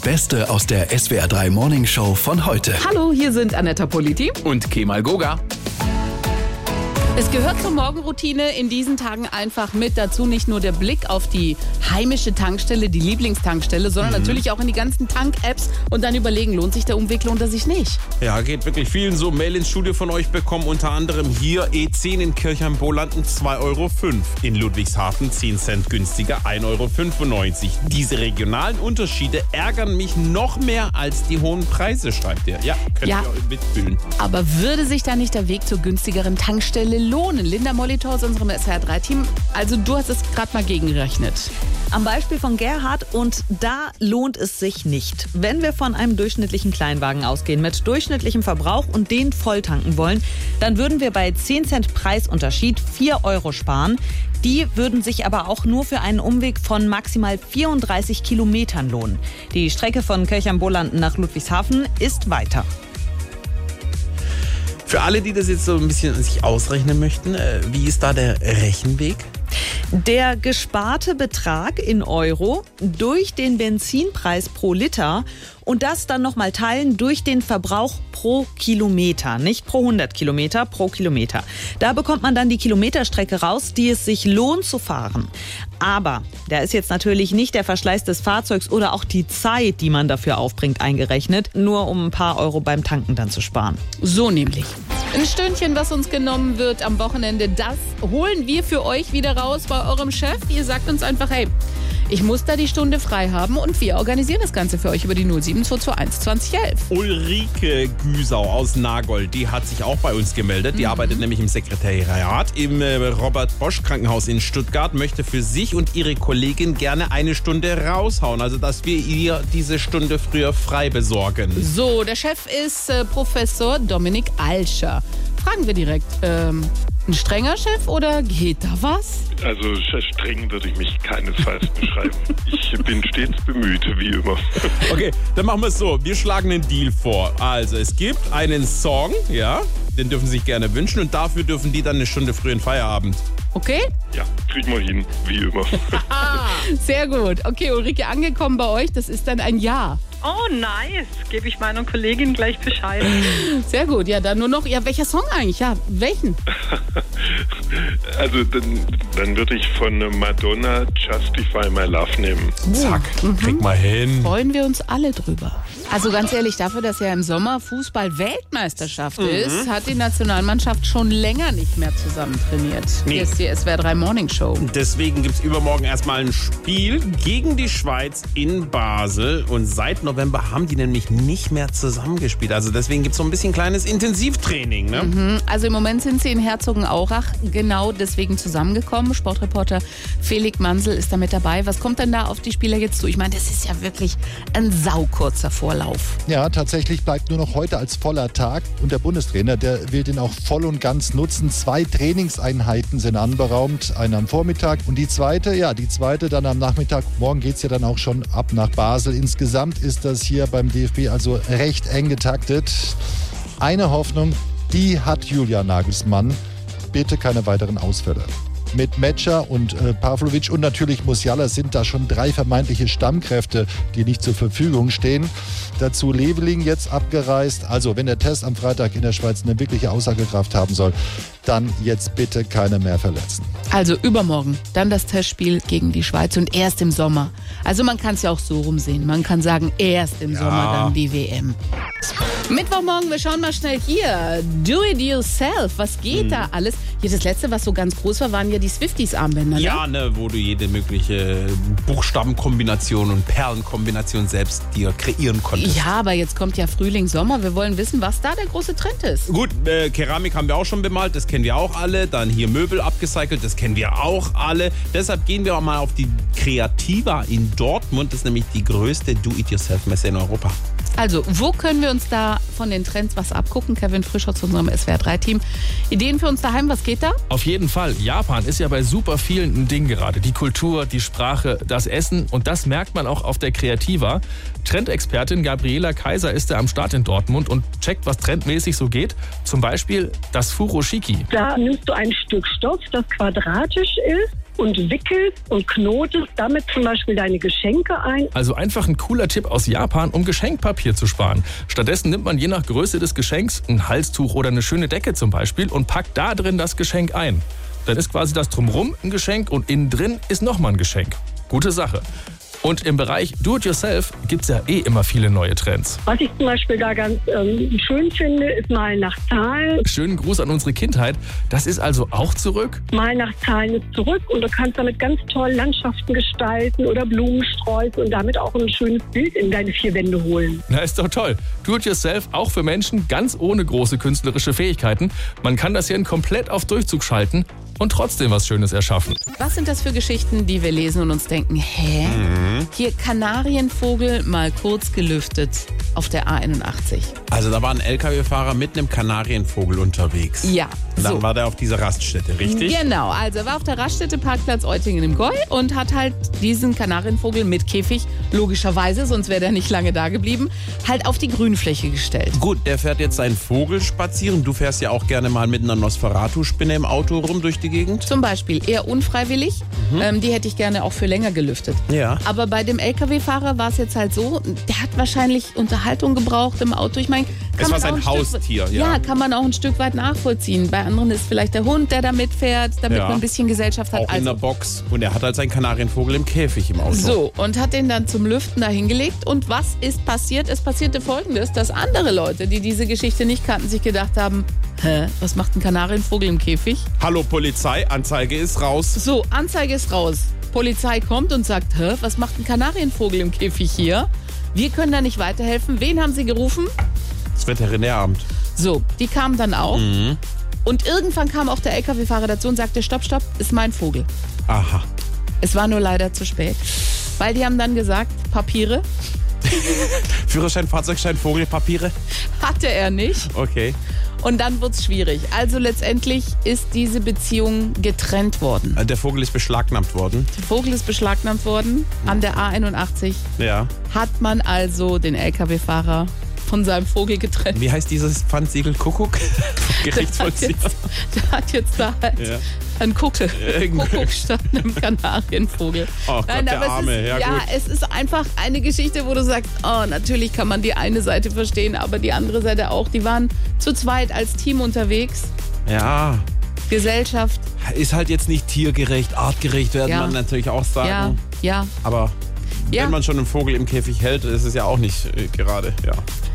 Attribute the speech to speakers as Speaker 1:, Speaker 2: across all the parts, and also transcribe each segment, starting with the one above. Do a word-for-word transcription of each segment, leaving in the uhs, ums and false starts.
Speaker 1: Beste aus der S W R drei Morning Show von heute.
Speaker 2: Hallo, hier sind Anetta Politi
Speaker 3: und Kemal Goga.
Speaker 2: Es gehört zur Morgenroutine in diesen Tagen einfach mit dazu, nicht nur der Blick auf die heimische Tankstelle, die Lieblingstankstelle, sondern mhm. natürlich auch in die ganzen Tank-Apps und dann überlegen, lohnt sich der Umweg, lohnt er sich nicht.
Speaker 3: Ja, geht wirklich vielen so. Mail ins Studio von euch bekommen, unter anderem hier E zehn in Kirchheim-Bolanden zwei Euro fünf, in Ludwigshafen zehn Cent günstiger, ein Euro fünfundneunzig. Diese regionalen Unterschiede ärgern mich noch mehr als die hohen Preise, schreibt ihr. Ja, könnt
Speaker 2: ja,
Speaker 3: ihr auch mitfühlen.
Speaker 2: Aber würde sich da nicht der Weg zur günstigeren Tankstelle lohnen? Linda Molitor aus unserem S W R drei Team. Also du hast es gerade mal gegengerechnet.
Speaker 4: Am Beispiel von Gerhard, und da lohnt es sich nicht. Wenn wir von einem durchschnittlichen Kleinwagen ausgehen mit durchschnittlichem Verbrauch und den voll tanken wollen, dann würden wir bei zehn Cent Preisunterschied vier Euro sparen. Die würden sich aber auch nur für einen Umweg von maximal vierunddreißig Kilometern lohnen. Die Strecke von Kirchheim-Bolanden nach Ludwigshafen ist weiter.
Speaker 3: Für alle, die das jetzt so ein bisschen sich ausrechnen möchten, wie ist da der Rechenweg?
Speaker 4: Der gesparte Betrag in Euro durch den Benzinpreis pro Liter und das dann nochmal teilen durch den Verbrauch pro Kilometer. Nicht pro hundert Kilometer, pro Kilometer. Da bekommt man dann die Kilometerstrecke raus, die es sich lohnt zu fahren. Aber da ist jetzt natürlich nicht der Verschleiß des Fahrzeugs oder auch die Zeit, die man dafür aufbringt, eingerechnet. Nur um ein paar Euro beim Tanken dann zu sparen.
Speaker 2: So nämlich. Ein Stündchen, was uns genommen wird am Wochenende, das holen wir für euch wieder raus bei eurem Chef. Ihr sagt uns einfach, hey, ich muss da die Stunde frei haben und wir organisieren das Ganze für euch über die null sieben zwei zwei eins zwanzig elf.
Speaker 3: Ulrike Güsau aus Nagold, die hat sich auch bei uns gemeldet. Die mhm. arbeitet nämlich im Sekretariat im Robert-Bosch-Krankenhaus in Stuttgart, möchte für sich und ihre Kollegin gerne eine Stunde raushauen. Also, dass wir ihr diese Stunde früher frei besorgen.
Speaker 2: So, der Chef ist äh, Professor Dominik Alscher. Fragen wir direkt, ähm, ein strenger Chef oder geht da was?
Speaker 5: Also streng würde ich mich keinesfalls beschreiben. Ich bin stets bemüht, wie immer.
Speaker 3: Okay, dann machen wir es so. Wir schlagen einen Deal vor. Also es gibt einen Song, ja, den dürfen Sie sich gerne wünschen und dafür dürfen die dann eine Stunde früh in Feierabend.
Speaker 2: Okay?
Speaker 5: Ja, kriegen wir hin, wie immer.
Speaker 2: Sehr gut. Okay, Ulrike, angekommen bei euch, das ist dann ein Ja.
Speaker 6: Oh, nice. Gebe ich meiner Kollegin gleich Bescheid.
Speaker 2: Sehr gut. Ja, dann nur noch, ja, welcher Song eigentlich? Ja, welchen?
Speaker 5: Also, dann, dann würde ich von Madonna Justify My Love nehmen.
Speaker 3: Zack, mhm. krieg mal hin.
Speaker 2: Freuen wir uns alle drüber. Also ganz ehrlich, dafür, dass ja im Sommer Fußball-Weltmeisterschaft mhm. ist, hat die Nationalmannschaft schon länger nicht mehr zusammen trainiert. Nee. Hier ist die S W R drei Morning Show.
Speaker 3: Deswegen gibt es übermorgen erstmal ein Spiel gegen die Schweiz in Basel. Und seit November haben die nämlich nicht mehr zusammengespielt. Also deswegen gibt es so ein bisschen kleines Intensivtraining. Ne?
Speaker 2: Mhm. Also im Moment sind sie in Herzogenaurach genau deswegen zusammengekommen. Sportreporter Felix Mansel ist da mit dabei. Was kommt denn da auf die Spieler jetzt zu? Ich meine, das ist ja wirklich ein saukurzer Vorlauf.
Speaker 7: Ja, tatsächlich bleibt nur noch heute als voller Tag. Und der Bundestrainer, der will den auch voll und ganz nutzen. Zwei Trainingseinheiten sind anberaumt. Eine am Vormittag und die zweite, ja, die zweite dann am Nachmittag. Morgen geht es ja dann auch schon ab nach Basel. Insgesamt ist das hier beim D F B also recht eng getaktet. Eine Hoffnung, die hat Julian Nagelsmann. Bitte keine weiteren Ausfälle. Mit Metscher und äh, Pavlovic und natürlich Musiala sind da schon drei vermeintliche Stammkräfte, die nicht zur Verfügung stehen. Dazu Leveling jetzt abgereist. Also wenn der Test am Freitag in der Schweiz eine wirkliche Aussagekraft haben soll, dann jetzt bitte keine mehr verletzen.
Speaker 2: Also übermorgen, dann das Testspiel gegen die Schweiz und erst im Sommer. Also man kann es ja auch so rumsehen. Man kann sagen, erst im ja. Sommer dann die W M. Mittwochmorgen, wir schauen mal schnell hier. Do it yourself. Was geht hm. da alles? Hier das letzte, was so ganz groß war, waren ja die Swifties-Armbänder. Ne?
Speaker 3: Ja, ne, wo du jede mögliche Buchstabenkombination und Perlenkombination selbst dir kreieren konntest.
Speaker 2: Ja, aber jetzt kommt ja Frühling, Sommer. Wir wollen wissen, was da der große Trend ist.
Speaker 3: Gut, äh, Keramik haben wir auch schon bemalt, das kennen wir auch alle. Dann hier Möbel abgecycelt, das kennen wir auch alle. Deshalb gehen wir auch mal auf die Creativa in Dortmund. Das ist nämlich die größte Do-it-yourself-Messe in Europa.
Speaker 2: Also, wo können wir uns da von den Trends was abgucken? Kevin Frischer zu unserem S W R drei Team. Ideen für uns daheim, was geht da?
Speaker 8: Auf jeden Fall. Japan ist ja bei super vielen ein Ding gerade. Die Kultur, die Sprache, das Essen. Und das merkt man auch auf der Creativa. Trendexpertin Gabriela Kaiser ist da am Start in Dortmund und checkt, was trendmäßig so geht. Zum Beispiel das Furoshiki.
Speaker 6: Da nimmst du ein Stück Stoff, das quadratisch ist. und wickelst und knotest damit zum Beispiel deine Geschenke ein.
Speaker 8: Also einfach ein cooler Tipp aus Japan, um Geschenkpapier zu sparen. Stattdessen nimmt man je nach Größe des Geschenks ein Halstuch oder eine schöne Decke zum Beispiel und packt da drin das Geschenk ein. Dann ist quasi das Drumrum ein Geschenk und innen drin ist nochmal ein Geschenk. Gute Sache. Und im Bereich Do-it-yourself gibt es ja eh immer viele neue Trends.
Speaker 6: Was ich zum Beispiel da ganz ähm, schön finde, ist Malen nach Zahlen.
Speaker 8: Schönen Gruß an unsere Kindheit. Das ist also auch zurück?
Speaker 6: Malen nach Zahlen ist zurück und du kannst damit ganz toll Landschaften gestalten oder Blumensträuße und damit auch ein schönes Bild in deine vier Wände holen.
Speaker 8: Na, ist doch toll. Do-it-yourself auch für Menschen ganz ohne große künstlerische Fähigkeiten. Man kann das hier komplett auf Durchzug schalten und trotzdem was Schönes erschaffen.
Speaker 2: Was sind das für Geschichten, die wir lesen und uns denken, hä? Mhm. Hier Kanarienvogel mal kurz gelüftet auf der A einundachtzig.
Speaker 3: Also da war ein L K W-Fahrer mit einem Kanarienvogel unterwegs.
Speaker 2: Ja.
Speaker 3: Und dann
Speaker 2: so.
Speaker 3: war der auf dieser Raststätte, richtig?
Speaker 2: Genau, also er war auf der Raststätte Parkplatz Eutingen im Gäu und hat halt diesen Kanarienvogel mit Käfig, logischerweise, sonst wäre der nicht lange da geblieben, halt auf die Grünfläche gestellt.
Speaker 3: Gut, der fährt jetzt seinen Vogel spazieren. Du fährst ja auch gerne mal mit einer Nosferatu-Spinne im Auto rum durch die Gegend.
Speaker 2: Zum Beispiel eher unfreiwillig. Mhm. Ähm, die hätte ich gerne auch für länger gelüftet.
Speaker 3: Ja.
Speaker 2: Aber bei dem L K W-Fahrer war es jetzt halt so, der hat wahrscheinlich Unterhaltung gebraucht im Auto. Ich meine,
Speaker 3: es war sein Haustier,
Speaker 2: ja.
Speaker 3: Ja,
Speaker 2: kann man auch ein Stück weit nachvollziehen. Bei anderen ist vielleicht der Hund, der da mitfährt, damit
Speaker 3: ja.
Speaker 2: man ein bisschen Gesellschaft hat.
Speaker 3: Auch
Speaker 2: also,
Speaker 3: in der Box. Und er hat halt seinen Kanarienvogel im Käfig im Auto.
Speaker 2: So, und hat den dann zum Lüften da hingelegt. Und was ist passiert? Es passierte Folgendes, dass andere Leute, die diese Geschichte nicht kannten, sich gedacht haben, hä, was macht ein Kanarienvogel im Käfig?
Speaker 3: Hallo Polizei, Anzeige ist raus.
Speaker 2: So, Anzeige ist raus. Polizei kommt und sagt, hä, was macht ein Kanarienvogel im Käfig hier? Wir können da nicht weiterhelfen. Wen haben sie gerufen?
Speaker 3: Das Veterinäramt.
Speaker 2: So, die kamen dann auch.
Speaker 3: Mhm.
Speaker 2: Und irgendwann kam auch der L K W-Fahrer dazu und sagte, stopp, stopp, ist mein Vogel.
Speaker 3: Aha.
Speaker 2: Es war nur leider zu spät. Weil die haben dann gesagt, Papiere.
Speaker 3: Führerschein, Fahrzeugschein, Vogelpapiere?
Speaker 2: Hatte er nicht.
Speaker 3: Okay.
Speaker 2: Und dann wird es schwierig. Also letztendlich ist diese Beziehung getrennt worden.
Speaker 3: Der Vogel ist beschlagnahmt worden.
Speaker 2: Der Vogel ist beschlagnahmt worden an der A einundachtzig.
Speaker 3: Ja.
Speaker 2: Hat man also den L K W-Fahrer von seinem Vogel getrennt.
Speaker 3: Wie heißt dieses Pfandsiegel? Kuckuck? Gerichtsvollzieher.
Speaker 2: Der hat jetzt da halt
Speaker 3: Ja.
Speaker 2: ein Kuckel. Kuckuck statt einem Kanarienvogel.
Speaker 3: Oh Gott,
Speaker 2: Nein,
Speaker 3: der
Speaker 2: aber
Speaker 3: Arme.
Speaker 2: Es ist,
Speaker 3: Ja,
Speaker 2: ja,
Speaker 3: gut.
Speaker 2: es ist einfach eine Geschichte, wo du sagst, oh, natürlich kann man die eine Seite verstehen, aber die andere Seite auch. Die waren zu zweit als Team unterwegs.
Speaker 3: Ja.
Speaker 2: Gesellschaft.
Speaker 3: Ist halt jetzt nicht tiergerecht, artgerecht, wird
Speaker 2: Ja.
Speaker 3: man natürlich auch sagen.
Speaker 2: Ja, ja.
Speaker 3: Aber
Speaker 2: Ja.
Speaker 3: wenn man schon einen Vogel im Käfig hält, ist es ja auch nicht äh, gerade, ja.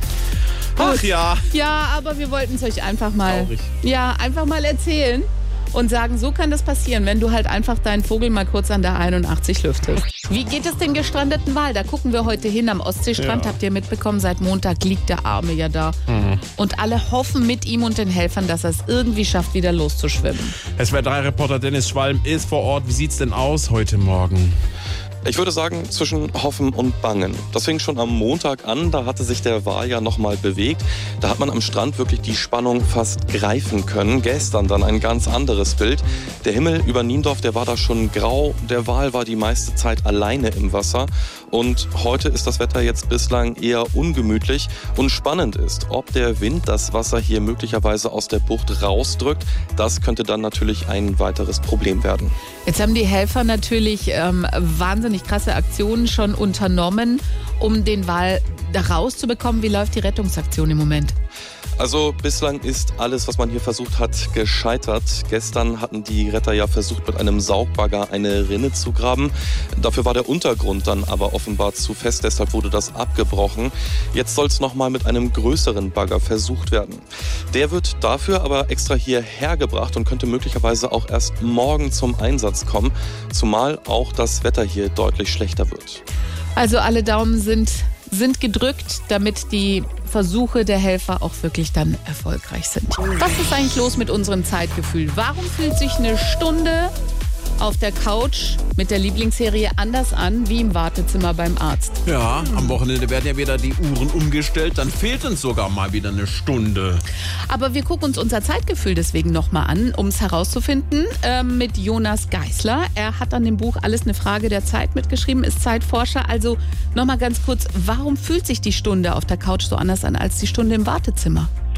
Speaker 3: Ach ja.
Speaker 2: Ja, aber wir wollten es euch einfach mal,
Speaker 3: Traurig.
Speaker 2: ja, einfach mal erzählen und sagen, so kann das passieren, wenn du halt einfach deinen Vogel mal kurz an der einundachtzig lüftest. Wie geht es den gestrandeten Wal? Da gucken wir heute hin am Ostseestrand.
Speaker 3: Ja.
Speaker 2: Habt ihr mitbekommen, seit Montag liegt der Arme ja da.
Speaker 3: Mhm.
Speaker 2: Und alle hoffen mit ihm und den Helfern, dass er es irgendwie schafft, wieder loszuschwimmen.
Speaker 3: S W R drei Reporter Dennis Schwalm ist vor Ort. Wie sieht's denn aus heute Morgen?
Speaker 9: Ich würde sagen, zwischen Hoffen und Bangen. Das fing schon am Montag an, da hatte sich der Wal ja nochmal bewegt. Da hat man am Strand wirklich die Spannung fast greifen können. Gestern dann ein ganz anderes Bild. Der Himmel über Niendorf, der war da schon grau. Der Wal war die meiste Zeit alleine im Wasser. Und heute ist das Wetter jetzt bislang eher ungemütlich. Und spannend ist, ob der Wind das Wasser hier möglicherweise aus der Bucht rausdrückt. Das könnte dann natürlich ein weiteres Problem werden.
Speaker 2: Jetzt haben die Helfer natürlich ähm, wahnsinnig krasse Aktionen schon unternommen, um den Wal da rauszubekommen. Wie läuft die Rettungsaktion im Moment?
Speaker 9: Also bislang ist alles, was man hier versucht hat, gescheitert. Gestern hatten die Retter ja versucht, mit einem Saugbagger eine Rinne zu graben. Dafür war der Untergrund dann aber offenbar zu fest, deshalb wurde das abgebrochen. Jetzt soll es nochmal mit einem größeren Bagger versucht werden. Der wird dafür aber extra hierher gebracht und könnte möglicherweise auch erst morgen zum Einsatz kommen, zumal auch das Wetter hier deutlich schlechter wird.
Speaker 2: Also alle Daumen sind, sind gedrückt, damit die Versuche der Helfer auch wirklich dann erfolgreich sind. Was ist eigentlich los mit unserem Zeitgefühl? Warum fühlt sich eine Stunde auf der Couch mit der Lieblingsserie anders an wie im Wartezimmer beim Arzt?
Speaker 3: Ja, am Wochenende werden ja wieder die Uhren umgestellt. Dann fehlt uns sogar mal wieder eine Stunde.
Speaker 2: Aber wir gucken uns unser Zeitgefühl deswegen nochmal an, um es herauszufinden, äh, mit Jonas Geisler. Er hat an dem Buch Alles eine Frage der Zeit mitgeschrieben, ist Zeitforscher. Also nochmal ganz kurz, warum fühlt sich die Stunde auf der Couch so anders an als die Stunde im Wartezimmer?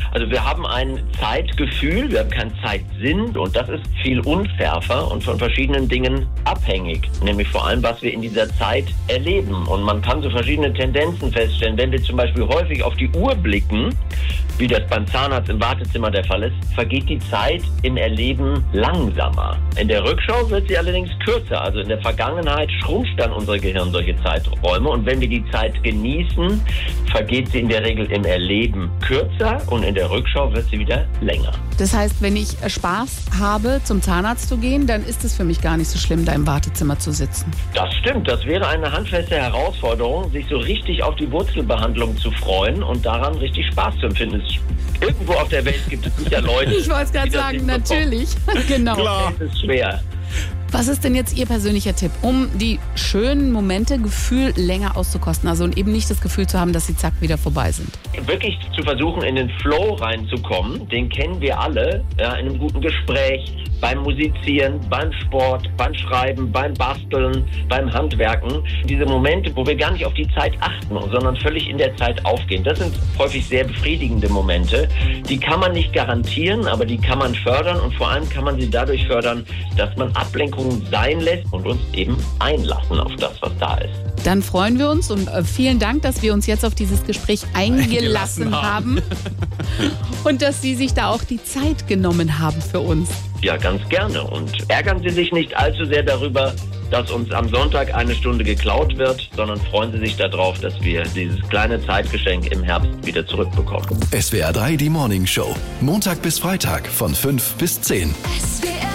Speaker 10: Also wir haben ein Zeitgefühl, wir haben keinen Zeitsinn und das ist viel unschärfer und von verschiedenen Dingen abhängig. Nämlich vor allem, was wir in dieser Zeit erleben. Und man kann so verschiedene Tendenzen feststellen. Wenn wir zum Beispiel häufig auf die Uhr blicken, wie das beim Zahnarzt im Wartezimmer der Fall ist, vergeht die Zeit im Erleben langsamer. In der Rückschau wird sie allerdings kürzer. Also in der Vergangenheit schrumpft dann unser Gehirn solche Zeiträume. Und wenn wir die Zeit genießen, vergeht sie in der Regel im Erleben kürzer und in der Rückschau wird sie wieder länger.
Speaker 2: Das heißt, wenn ich Spaß habe, zum Zahnarzt zu gehen, dann ist es für mich gar nicht so schlimm, da im Wartezimmer zu sitzen.
Speaker 10: Das stimmt. Das wäre eine handfeste Herausforderung, sich so richtig auf die Wurzelbehandlung zu freuen und daran richtig Spaß zu empfinden. Irgendwo auf der Welt gibt es sicher Leute.
Speaker 2: Ich wollte es gerade sagen, natürlich. Genau.
Speaker 10: Klar. Das ist schwer.
Speaker 2: Was ist denn jetzt Ihr persönlicher Tipp, um die schönen Momente, Gefühl länger auszukosten? Also und eben nicht das Gefühl zu haben, dass sie zack wieder vorbei sind.
Speaker 10: Wirklich zu versuchen, in den Flow reinzukommen, den kennen wir alle, ja, in einem guten Gespräch, beim Musizieren, beim Sport, beim Schreiben, beim Basteln, beim Handwerken. Diese Momente, wo wir gar nicht auf die Zeit achten, sondern völlig in der Zeit aufgehen. Das sind häufig sehr befriedigende Momente. Die kann man nicht garantieren, aber die kann man fördern und vor allem kann man sie dadurch fördern, dass man Ablenkungen sein lässt und uns eben einlassen auf das, was da ist.
Speaker 2: Dann freuen wir uns und vielen Dank, dass wir uns jetzt auf dieses Gespräch eingelassen haben und dass Sie sich da auch die Zeit genommen haben für uns.
Speaker 10: Ja, ganz gerne. Und ärgern Sie sich nicht allzu sehr darüber, dass uns am Sonntag eine Stunde geklaut wird, sondern freuen Sie sich darauf, dass wir dieses kleine Zeitgeschenk im Herbst wieder zurückbekommen.
Speaker 1: S W R drei, die Morning Show. Montag bis Freitag von fünf bis zehn.
Speaker 11: S W R